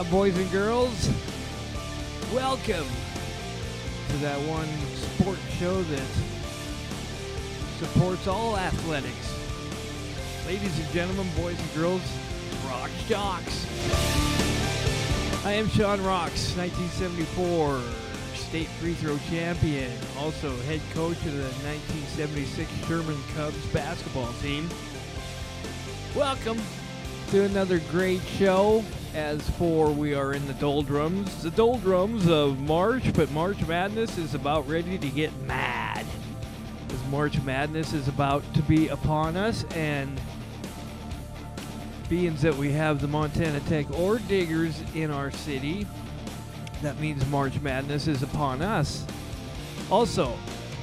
boys and girls? Welcome to that one sports show that supports all athletics. Ladies and gentlemen, boys and girls, Rock Jocks. I am Sean Rocks, 1974 state free throw champion, also head coach of the 1976 Sherman Cubs basketball team. Welcome to another great show. As for we are in the doldrums of March, but March Madness is about ready to get mad. As March Madness is about to be upon us, and being that we have the Montana Tech Ore Diggers in our city, that means March Madness is upon us. Also,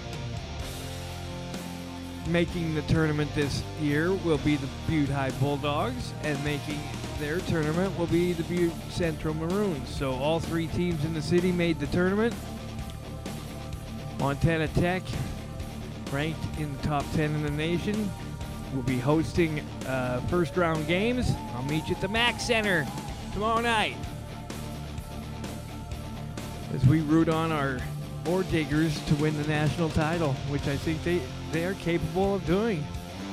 making the tournament this year will be the Butte High Bulldogs, and making their tournament will be the Butte Central Maroons. So all three teams in the city made the tournament. Montana Tech, ranked in the top 10 in the nation, will be hosting first round games. I'll meet you at the Mack Center tomorrow night as we root on our Ore Diggers to win the national title, which I think they are capable of doing.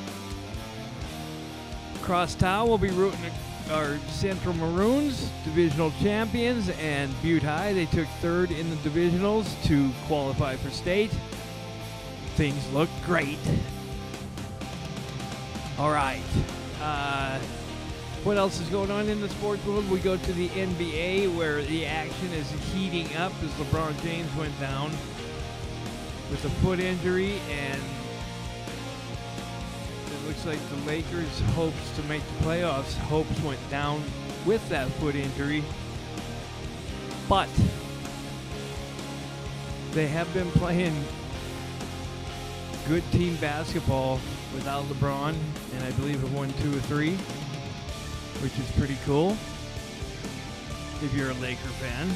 Across town, we'll be rooting our Central Maroons, divisional champions, and Butte High. They took third in the divisionals to qualify for state. Things look great. All right. What else is going on in the sports world? We go to the NBA, where the action is heating up as LeBron James went down with a foot injury, and it looks like the Lakers' hopes to make the playoffs, hopes went down with that foot injury. But they have been playing good team basketball without LeBron, and I believe it won 2 or 3, which is pretty cool if you're a Laker fan.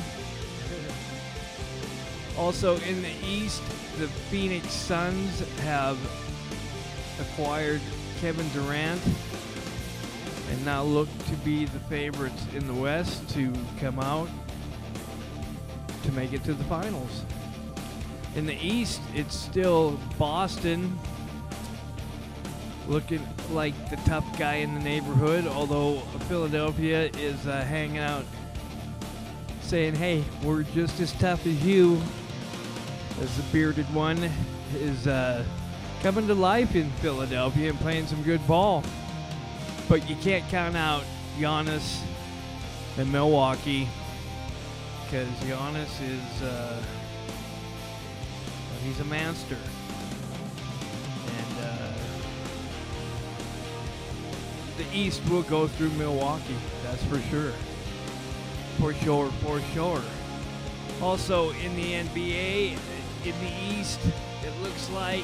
Also in the East, the Phoenix Suns have acquired Kevin Durant and now look to be the favorites in the West to come out to make it to the finals. In the East, it's still Boston looking like the tough guy in the neighborhood, although Philadelphia is hanging out saying, hey, we're just as tough as you, as the bearded one is coming to life in Philadelphia and playing some good ball. But you can't count out Giannis and Milwaukee, because Giannis is he's a monster. The East will go through Milwaukee, that's for sure. For sure. Also in the NBA, in the East, it looks like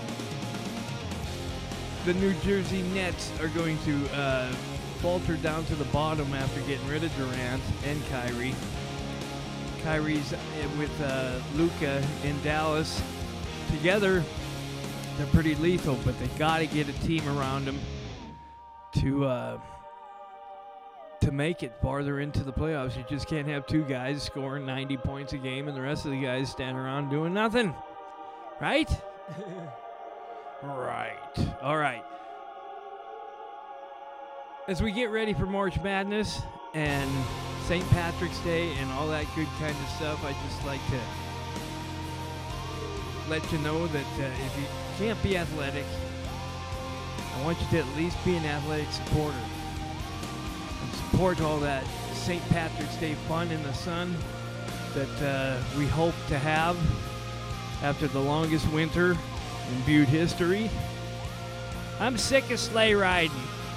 the New Jersey Nets are going to falter down to the bottom after getting rid of Durant and Kyrie. Kyrie's with Luka in Dallas. Together, they're pretty lethal, but they got to get a team around them to make it farther into the playoffs. You just can't have two guys scoring 90 points a game and the rest of the guys standing around doing nothing. Right? Right. All right. As we get ready for March Madness and St. Patrick's Day and all that good kind of stuff, I'd just like to let you know that if you can't be athletic, I want you to at least be an athletic supporter and support all that St. Patrick's Day fun in the sun that we hope to have after the longest winter in Butte history. I'm sick of sleigh riding.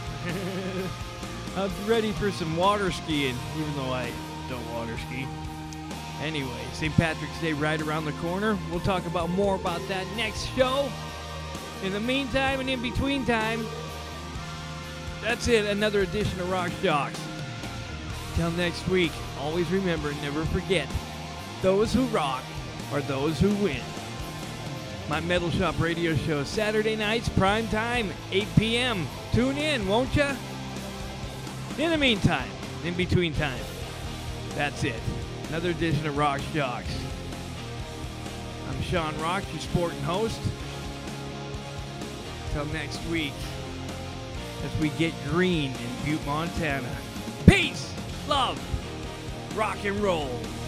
I'm ready for some water skiing, even though I don't water ski. Anyway, St. Patrick's Day right around the corner. We'll talk about more about that next show. In the meantime and in between time, that's it, another edition of Rock Jocks. Till next week, always remember, never forget, those who rock are those who win. My Metal Shop radio show, Saturday nights, prime time, 8 p.m. Tune in, won't ya? In the meantime, in between time, That's it. Another edition of Rocks Jocks. I'm Sean Rocks, your sport and host. Till next week, as we get green in Butte, Montana. Peace, love, rock and roll.